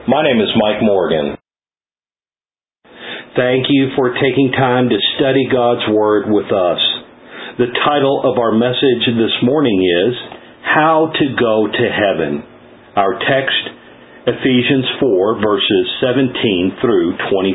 My name is Mike Morgan. Thank you for taking time to study God's Word with us. The title of our message this morning is How to Go to Heaven. Our text, Ephesians 4, verses 17 through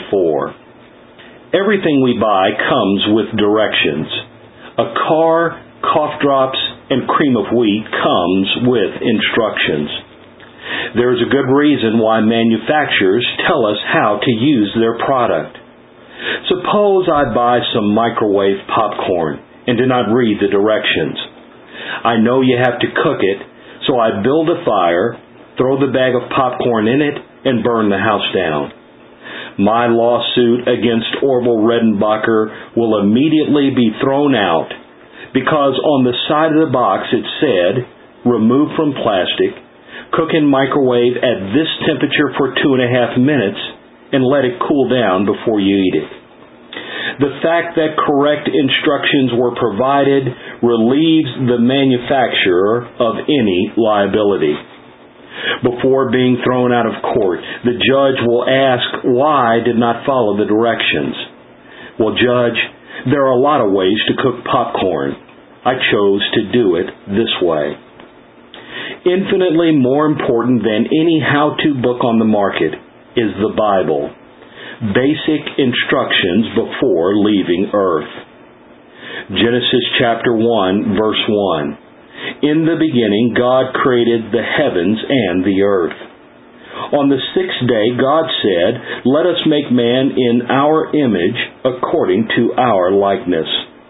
24. Everything we buy comes with directions. A car, cough drops, and cream of wheat comes with instructions. There is a good reason why manufacturers tell us how to use their product. Suppose I buy some microwave popcorn and do not read the directions. I know you have to cook it, so I build a fire, throw the bag of popcorn in it, and burn the house down. My lawsuit against Orville Redenbacher will immediately be thrown out because on the side of the box it said, "Remove from plastic, cook in microwave at this temperature for 2.5 minutes, and let it cool down before you eat it." The fact that correct instructions were provided relieves the manufacturer of any liability. Before being thrown out of court, the judge will ask why I did not follow the directions. "Well, Judge, there are a lot of ways to cook popcorn. I chose to do it this way." Infinitely more important than any how-to book on the market is the Bible. Basic instructions before leaving earth. Genesis chapter 1, verse 1. In the beginning, God created the heavens and the earth. On the sixth day, God said, "Let us make man in our image, according to our likeness."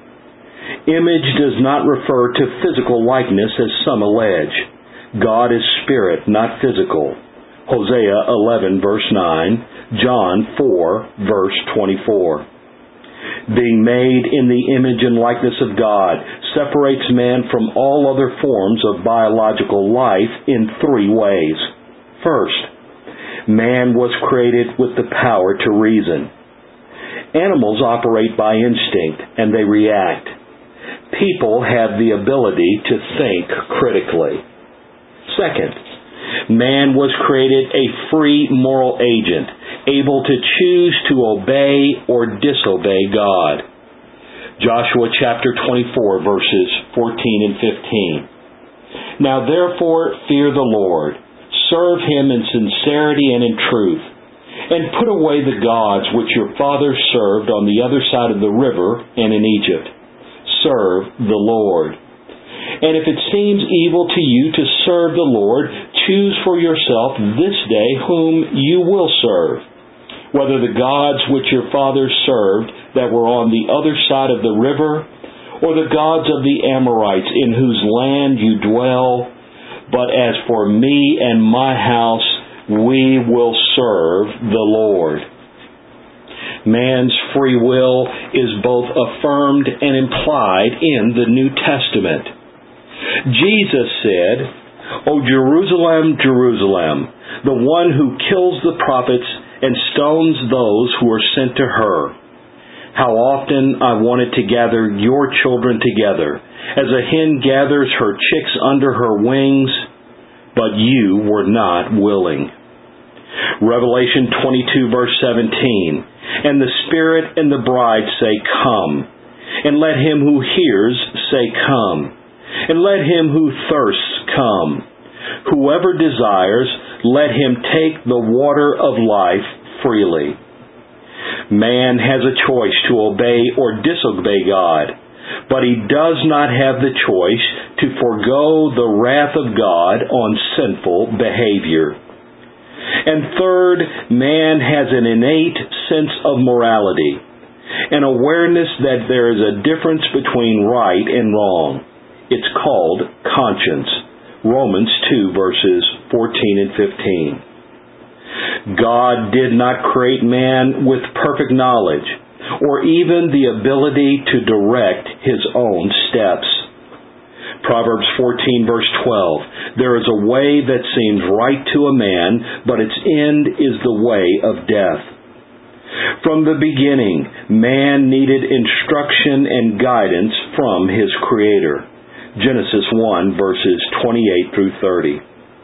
Image does not refer to physical likeness as some allege. God is spirit, not physical. Hosea 11, verse 9, John 4, verse 24. Being made in the image and likeness of God separates man from all other forms of biological life in 3 ways. First, man was created with the power to reason. Animals operate by instinct and they react. People have the ability to think critically. Second, man was created a free moral agent, able to choose to obey or disobey God. Joshua chapter 24, verses 14 and 15. Now therefore fear the Lord, serve Him in sincerity and in truth, and put away the gods which your fathers served on the other side of the river and in Egypt. Serve the Lord. And if it seems evil to you to serve the Lord, choose for yourself this day whom you will serve, whether the gods which your fathers served that were on the other side of the river, or the gods of the Amorites in whose land you dwell. But as for me and my house, we will serve the Lord. Man's free will is both affirmed and implied in the New Testament. Jesus said, "O Jerusalem, Jerusalem, the one who kills the prophets and stones those who are sent to her. How often I wanted to gather your children together, as a hen gathers her chicks under her wings, but you were not willing." Revelation 22, verse 17. And the Spirit and the bride say, "Come." And let him who hears say, "Come." And let him who thirsts come. Whoever desires, let him take the water of life freely. Man has a choice to obey or disobey God, but he does not have the choice to forego the wrath of God on sinful behavior. And third, man has an innate sense of morality, an awareness that there is a difference between right and wrong. It's called conscience. Romans 2, verses 14 and 15. God did not create man with perfect knowledge or even the ability to direct his own steps. Proverbs 14, verse 12. There is a way that seems right to a man, but its end is the way of death. From the beginning, man needed instruction and guidance from his Creator. Genesis 1, verses 28 through 30.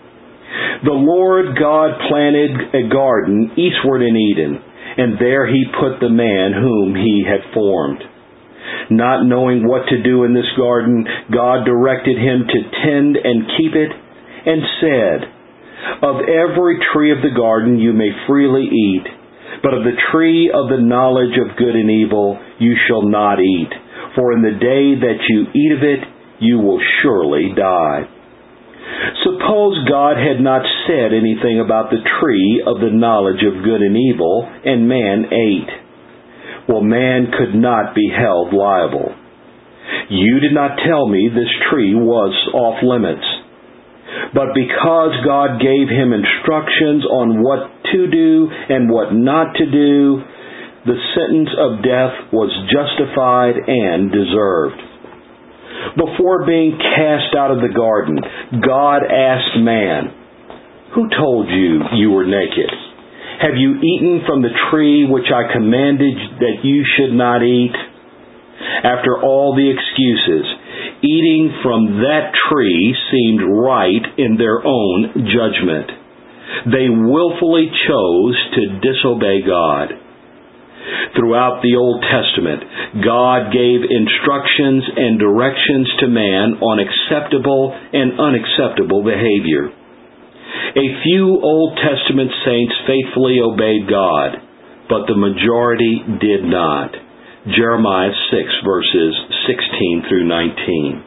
The Lord God planted a garden eastward in Eden, and there He put the man whom He had formed. Not knowing what to do in this garden, God directed him to tend and keep it, and said, "Of every tree of the garden you may freely eat, but of the tree of the knowledge of good and evil you shall not eat, for in the day that you eat of it you will surely die." Suppose God had not said anything about the tree of the knowledge of good and evil, and man ate. Well, man could not be held liable. You did not tell me this tree was off limits. But because God gave him instructions on what to do and what not to do, the sentence of death was justified and deserved. Before being cast out of the garden, God asked man, "Who told you you were naked? Have you eaten from the tree which I commanded that you should not eat?" After all the excuses, eating from that tree seemed right in their own judgment. They willfully chose to disobey God. Throughout the Old Testament, God gave instructions and directions to man on acceptable and unacceptable behavior. A few Old Testament saints faithfully obeyed God, but the majority did not. Jeremiah 6, verses 16 through 19.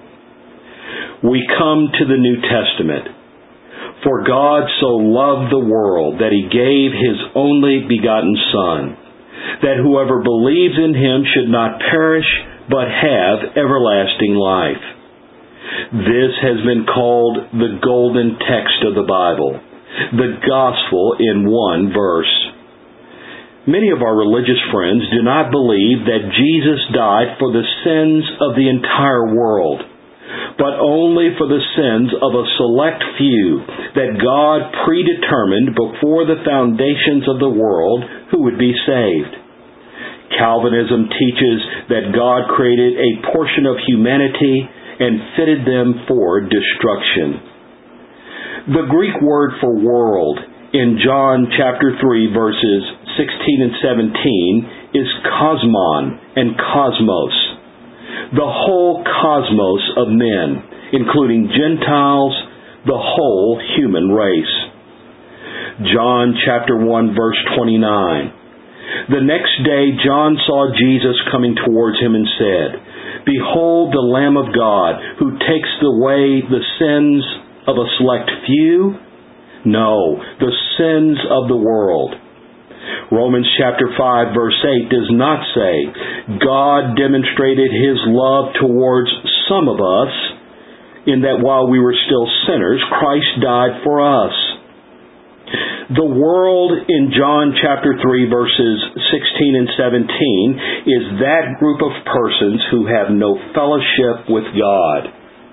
We come to the New Testament. "For God so loved the world that He gave His only begotten Son, that whoever believes in Him should not perish, but have everlasting life." This has been called the golden text of the Bible, the gospel in one verse. Many of our religious friends do not believe that Jesus died for the sins of the entire world, but only for the sins of a select few that God predetermined before the foundations of the world who would be saved. Calvinism teaches that God created a portion of humanity and fitted them for destruction. The Greek word for world in John chapter 3 verses 16 and 17 is cosmon and cosmos. The whole cosmos of men, including Gentiles, the whole human race. John chapter 1 verse 29. The next day John saw Jesus coming towards him and said, "Behold the Lamb of God, who takes away the sins of a select few? No, the sins of the world." Romans chapter 5 verse 8 does not say, God demonstrated His love towards some of us, in that while we were still sinners, Christ died for us. The world in John chapter 3 verses 16 and 17 is that group of persons who have no fellowship with God.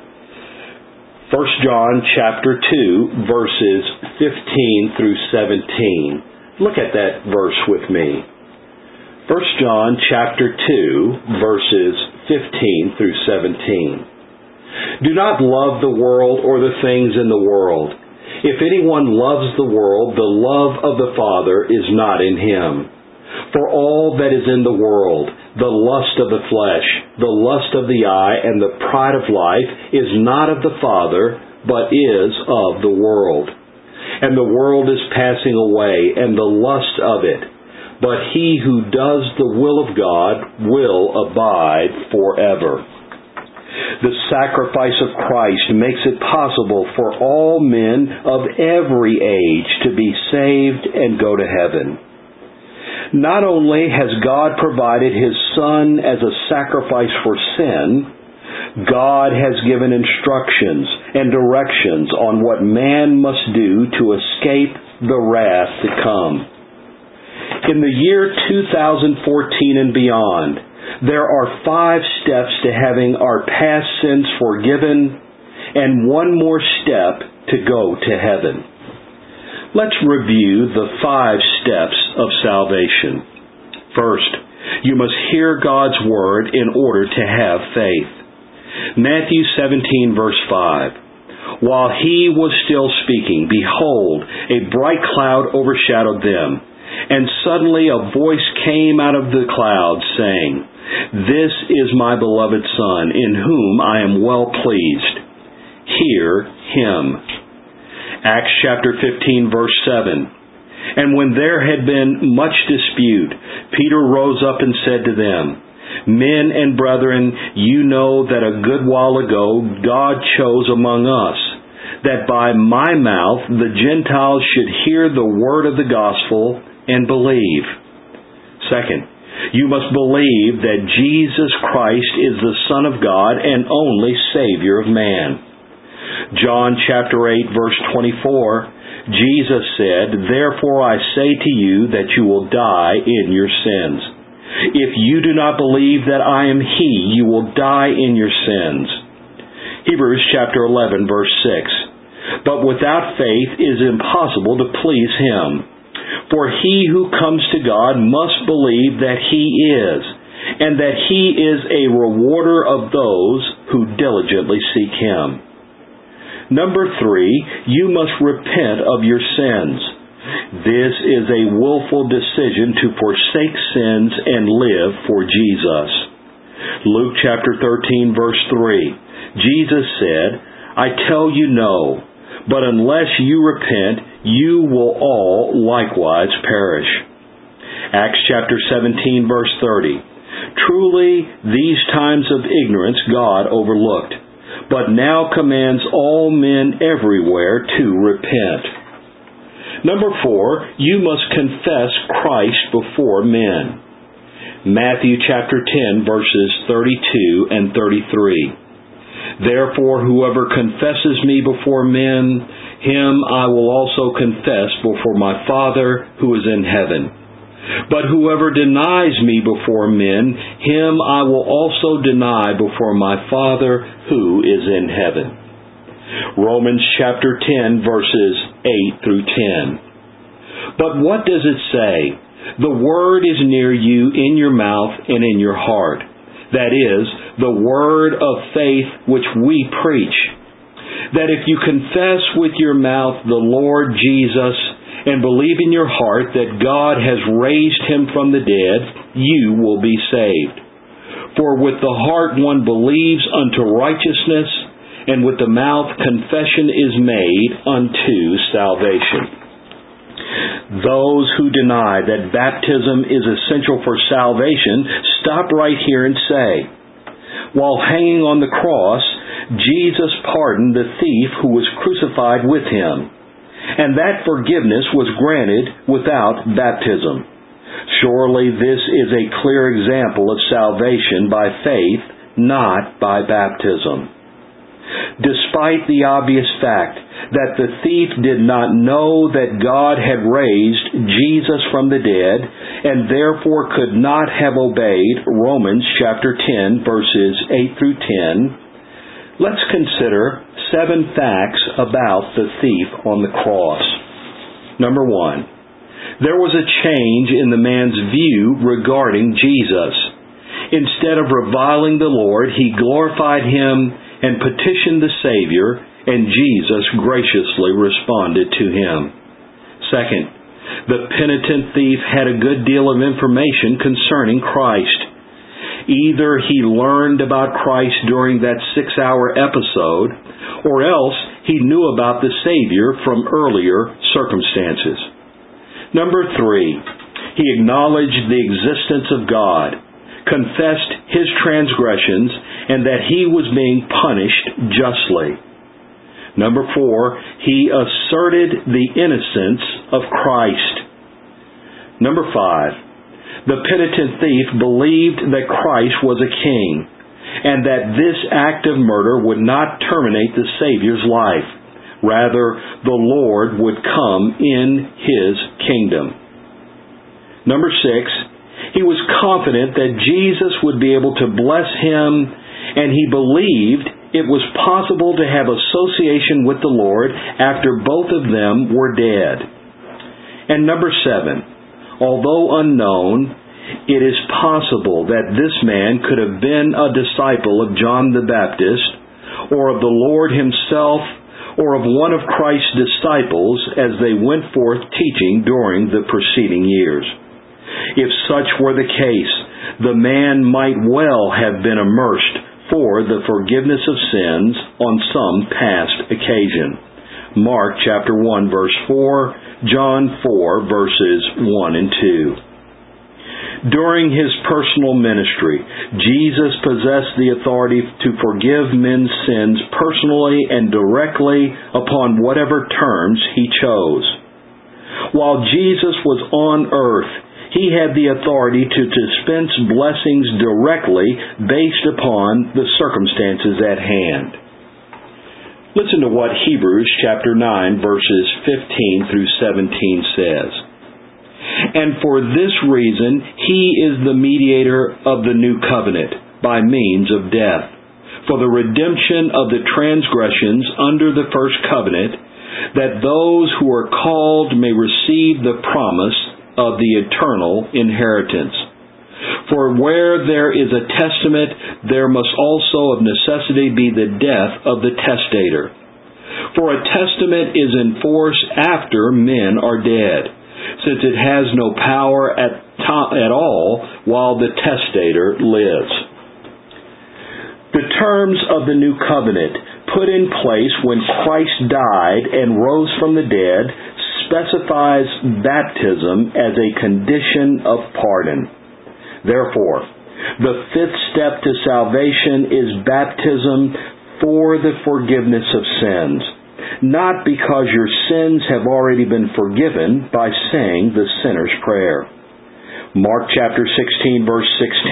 1 John chapter 2 verses 15 through 17. Look at that verse with me. 1 John chapter 2 verses 15 through 17. "Do not love the world or the things in the world. If anyone loves the world, the love of the Father is not in him. For all that is in the world, the lust of the flesh, the lust of the eye, and the pride of life is not of the Father, but is of the world. And the world is passing away, and the lust of it. But he who does the will of God will abide forever." The sacrifice of Christ makes it possible for all men of every age to be saved and go to heaven. Not only has God provided His Son as a sacrifice for sin, God has given instructions and directions on what man must do to escape the wrath to come. In the year 2014 and beyond, there are 5 steps to having our past sins forgiven and one more step to go to heaven. Let's review the 5 steps of salvation. First, you must hear God's Word in order to have faith. Matthew 17 verse 5. While he was still speaking, behold, a bright cloud overshadowed them. And suddenly a voice came out of the cloud, saying, This is my beloved Son, in whom I am well pleased. Hear him. Acts chapter 15, verse 7. And when there had been much dispute, Peter rose up and said to them, Men and brethren, you know that a good while ago God chose among us, that by my mouth the Gentiles should hear the word of the gospel and believe. Second, you must believe that Jesus Christ is the Son of God and only Savior of man. John chapter 8, verse 24, Jesus said, Therefore I say to you that you will die in your sins. If you do not believe that I am He, you will die in your sins. Hebrews chapter 11, verse 6. But without faith it is impossible to please Him. For he who comes to God must believe that He is, and that He is a rewarder of those who diligently seek Him. Number 3, you must repent of your sins. This is a willful decision to forsake sins and live for Jesus. Luke chapter 13, verse 3. Jesus said, I tell you no, but unless you repent, you will all likewise perish. Acts chapter 17, verse 30. Truly, these times of ignorance God overlooked, but now commands all men everywhere to repent. Number 4, you must confess Christ before men. Matthew chapter 10, verses 32 and 33. Therefore, whoever confesses me before men, him I will also confess before my Father who is in heaven. But whoever denies me before men, him I will also deny before my Father who is in heaven. Romans chapter 10, verses 8 through 10. But what does it say? The word is near you in your mouth and in your heart. That is, the word of faith which we preach. That if you confess with your mouth the Lord Jesus and believe in your heart that God has raised Him from the dead, you will be saved. For with the heart one believes unto righteousness, and with the mouth confession is made unto salvation. Those who deny that baptism is essential for salvation stop right here and say, while hanging on the cross, Jesus pardoned the thief who was crucified with Him, and that forgiveness was granted without baptism. Surely this is a clear example of salvation by faith, not by baptism. Despite the obvious fact that the thief did not know that God had raised Jesus from the dead and therefore could not have obeyed Romans chapter 10 verses 8 through 10, let's consider 7 facts about the thief on the cross. Number 1, there was a change in the man's view regarding Jesus. Instead of reviling the Lord, he glorified Him and petitioned the Savior, and Jesus graciously responded to him. Second, the penitent thief had a good deal of information concerning Christ. Either he learned about Christ during that 6-hour episode, or else he knew about the Savior from earlier circumstances. Number 3, he acknowledged the existence of God, confessed his transgressions, and that he was being punished justly. Number 4, he asserted the innocence of Christ. Number 5, the penitent thief believed that Christ was a king, and that this act of murder would not terminate the Savior's life. Rather, the Lord would come in His kingdom. Number 6, he was confident that Jesus would be able to bless him, and he believed it was possible to have association with the Lord after both of them were dead. And number 7, although unknown, it is possible that this man could have been a disciple of John the Baptist, or of the Lord Himself, or of one of Christ's disciples as they went forth teaching during the preceding years. If such were the case, the man might well have been immersed for the forgiveness of sins on some past occasion. Mark chapter 1 verse 4, John 4 verses 1 and 2. During his personal ministry, Jesus possessed the authority to forgive men's sins personally and directly upon whatever terms he chose. While Jesus was on earth, he had the authority to dispense blessings directly based upon the circumstances at hand. Listen to what Hebrews chapter 9 verses 15 through 17 says. And for this reason, he is the mediator of the new covenant by means of death, for the redemption of the transgressions under the first covenant, that those who are called may receive the promise of the eternal inheritance. For where there is a testament, there must also of necessity be the death of the testator. For a testament is in force after men are dead, since it has no power at all while the testator lives. The terms of the new covenant, put in place when Christ died and rose from the dead, specifies baptism as a condition of pardon. Therefore, the fifth step to salvation is baptism for the forgiveness of sins, not because your sins have already been forgiven by saying the sinner's prayer. Mark chapter 16 verse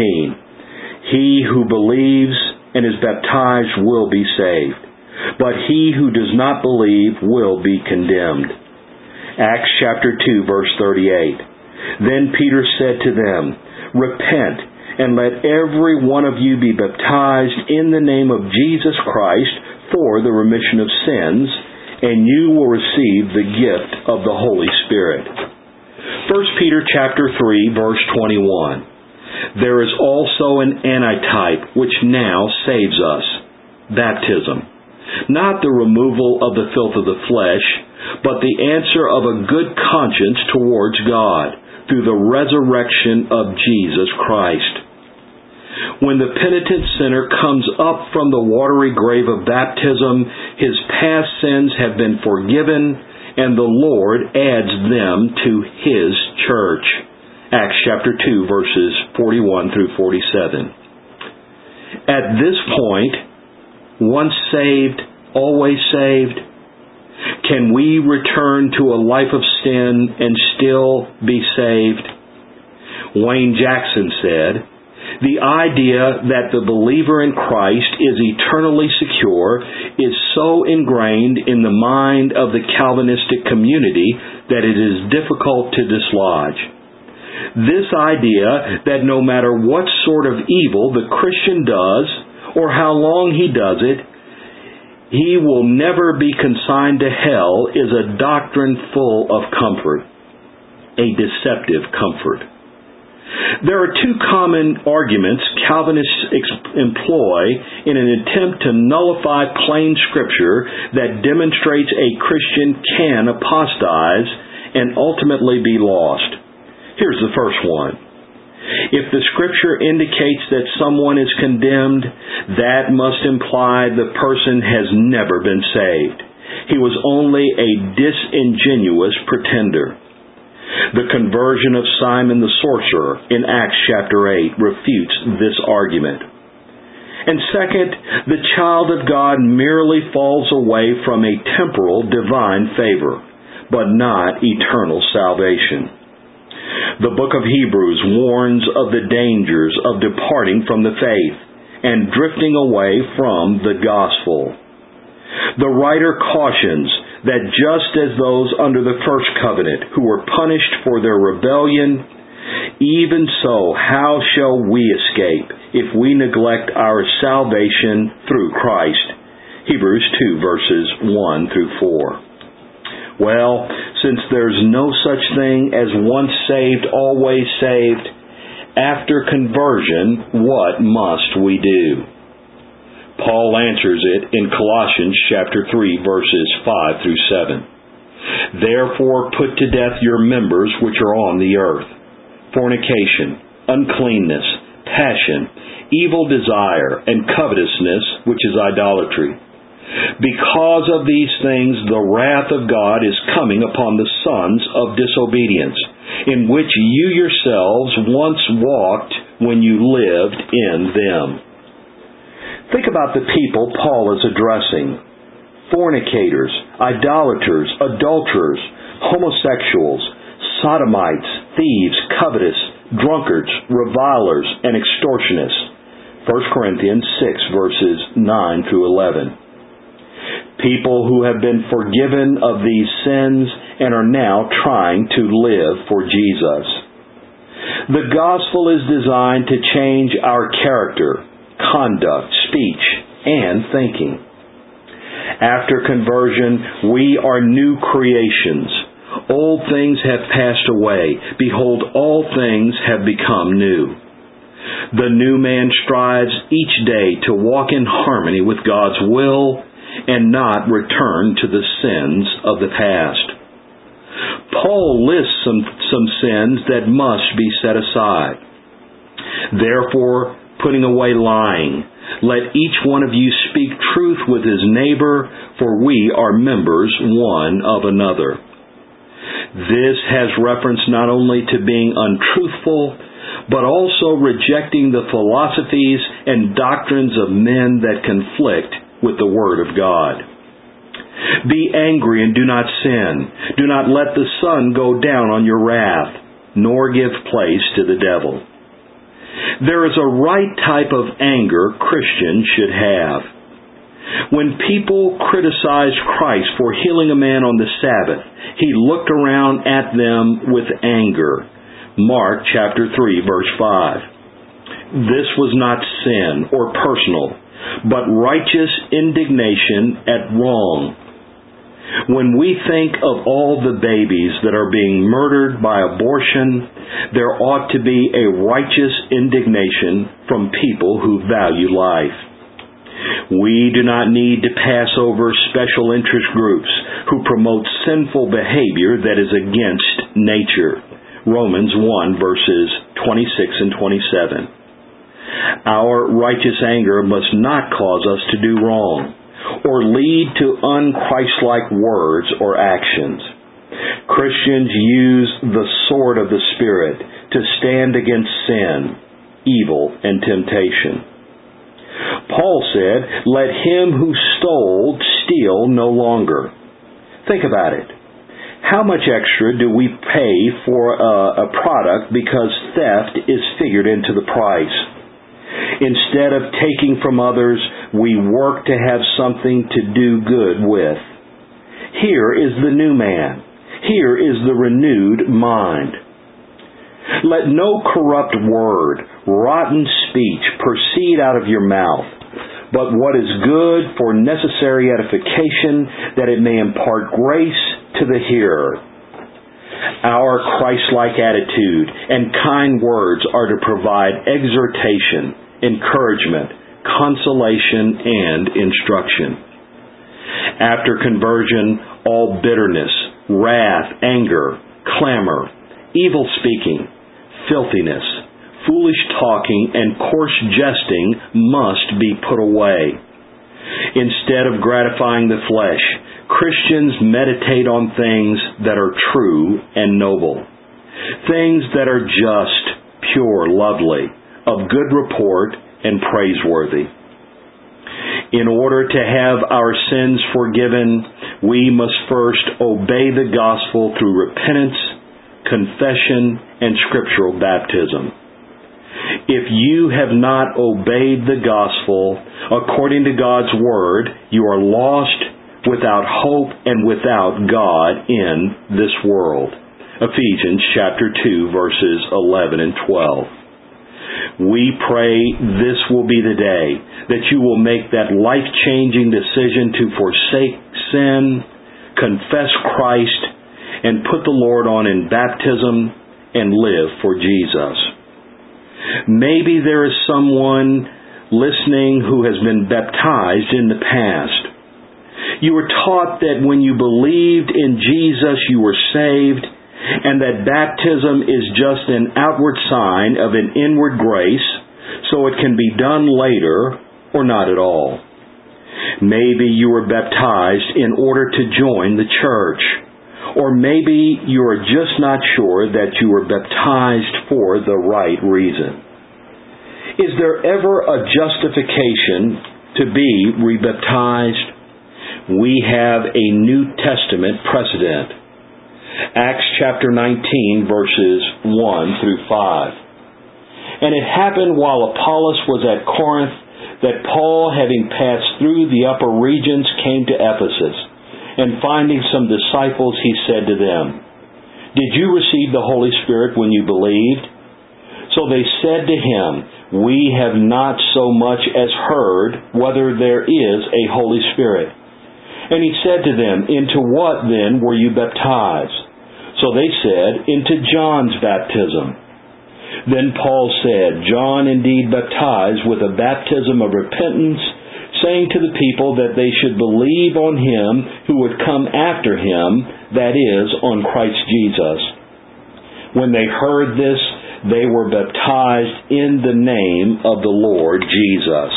16. He who believes and is baptized will be saved, but he who does not believe will be condemned. Acts chapter 2 verse 38. Then Peter said to them, Repent, and let every one of you be baptized in the name of Jesus Christ for the remission of sins, and you will receive the gift of the Holy Spirit. 1 Peter chapter 3 verse 21. There is also an antitype which now saves us, baptism. Not the removal of the filth of the flesh, but the answer of a good conscience towards God through the resurrection of Jesus Christ. When the penitent sinner comes up from the watery grave of baptism, his past sins have been forgiven, and the Lord adds them to His church. Acts chapter 2 verses 41 through 47. At this point, once saved, always saved, can we return to a life of sin and still be saved? Wayne Jackson said, the idea that the believer in Christ is eternally secure is so ingrained in the mind of the Calvinistic community that it is difficult to dislodge. This idea that no matter what sort of evil the Christian does or how long he does it, he will never be consigned to hell is a doctrine full of comfort, a deceptive comfort. There are two common arguments Calvinists employ in an attempt to nullify plain Scripture that demonstrates a Christian can apostatize and ultimately be lost. Here's the first one. If the Scripture indicates that someone is condemned, that must imply the person has never been saved. He was only a disingenuous pretender. The conversion of Simon the sorcerer in Acts chapter 8 refutes this argument. And second, the child of God merely falls away from a temporal divine favor, but not eternal salvation. The book of Hebrews warns of the dangers of departing from the faith and drifting away from the gospel. The writer cautions that just as those under the first covenant who were punished for their rebellion, even so how shall we escape if we neglect our salvation through Christ? Hebrews 2 verses 1 through 4. Well, since there's no such thing as once saved, always saved, after conversion, what must we do? Paul answers it in Colossians chapter 3, verses 5 through 7. Therefore put to death your members which are on the earth: fornication, uncleanness, passion, evil desire, and covetousness, which is idolatry. Because of these things the wrath of God is coming upon the sons of disobedience, in which you yourselves once walked when you lived in them. Think about the people Paul is addressing: fornicators, idolaters, adulterers, homosexuals, sodomites, thieves, covetous, drunkards, revilers, and extortionists. 1 Corinthians 6, verses 9 through 11. People who have been forgiven of these sins and are now trying to live for Jesus. The gospel is designed to change our character, conduct, speech, and thinking. After conversion, we are new creations. Old things have passed away. Behold, all things have become new. The new man strives each day to walk in harmony with God's will and not return to the sins of the past. Paul lists some sins that must be set aside. Therefore, putting away lying, let each one of you speak truth with his neighbor, for we are members one of another. This has reference not only to being untruthful, but also rejecting the philosophies and doctrines of men that conflict with the Word of God. Be angry and do not sin. Do not let the sun go down on your wrath, nor give place to the devil. There is a right type of anger Christians should have. When people criticized Christ for healing a man on the Sabbath, he looked around at them with anger. Mark chapter 3, verse 5. This was not sin or personal, but righteous indignation at wrong. When we think of all the babies that are being murdered by abortion, there ought to be a righteous indignation from people who value life. We do not need to pass over special interest groups who promote sinful behavior that is against nature. Romans 1, verses 26 and 27. Our righteous anger must not cause us to do wrong or lead to unchristlike words or actions. Christians use the sword of the Spirit to stand against sin, evil, and temptation. Paul said, "Let him who stole steal no longer." Think about it. How much extra do we pay for a product because theft is figured into the price? Instead of taking from others, we work to have something to do good with. Here is the new man. Here is the renewed mind. Let no corrupt word, rotten speech proceed out of your mouth, but what is good for necessary edification, that it may impart grace to the hearer. Our Christ-like attitude and kind words are to provide exhortation, encouragement, consolation, and instruction. After conversion, all bitterness, wrath, anger, clamor, evil speaking, filthiness, foolish talking, and coarse jesting must be put away. Instead of gratifying the flesh, Christians meditate on things that are true and noble, things that are just, pure, lovely, of good report, and praiseworthy. In order to have our sins forgiven, we must first obey the gospel through repentance, confession, and scriptural baptism. If you have not obeyed the gospel according to God's word, you are lost, without hope, and without God in this world. Ephesians chapter 2, verses 11 and 12. We pray this will be the day that you will make that life-changing decision to forsake sin, confess Christ, and put the Lord on in baptism and live for Jesus. Maybe there is someone listening who has been baptized in the past. You were taught that when you believed in Jesus, you were saved, and that baptism is just an outward sign of an inward grace, so it can be done later or not at all. Maybe you were baptized in order to join the church, or maybe you are just not sure that you were baptized for the right reason. Is there ever a justification to be rebaptized? We have a New Testament precedent. Acts chapter 19, verses 1 through 5. And it happened while Apollos was at Corinth that Paul, having passed through the upper regions, came to Ephesus. And finding some disciples, he said to them, "Did you receive the Holy Spirit when you believed?" So they said to him, "We have not so much as heard whether there is a Holy Spirit." And he said to them, "Into what then were you baptized?" So they said, "Into John's baptism." Then Paul said, "John indeed baptized with a baptism of repentance, saying to the people that they should believe on him who would come after him, that is, on Christ Jesus." When they heard this, they were baptized in the name of the Lord Jesus.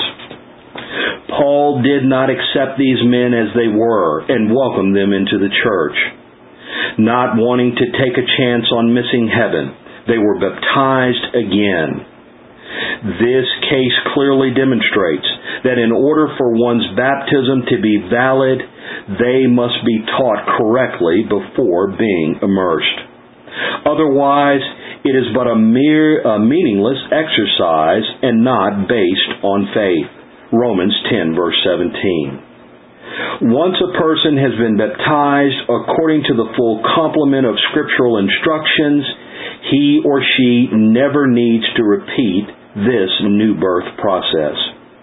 Paul did not accept these men as they were and welcome them into the church. Not wanting to take a chance on missing heaven, they were baptized again. This case clearly demonstrates that in order for one's baptism to be valid, they must be taught correctly before being immersed. Otherwise, it is but a meaningless exercise and not based on faith. Romans 10, verse 17. Once a person has been baptized according to the full complement of scriptural instructions, he or she never needs to repeat this new birth process.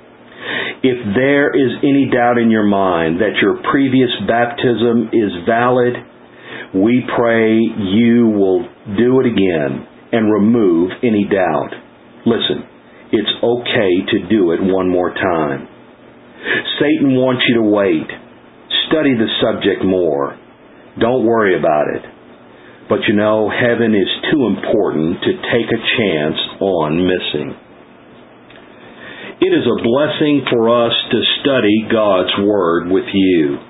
If there is any doubt in your mind that your previous baptism is valid, we pray you will do it again and remove any doubt. Listen, it's okay to do it one more time. Satan wants you to wait. Study the subject more. Don't worry about it. But you know, heaven is too important to take a chance on missing. It is a blessing for us to study God's Word with you.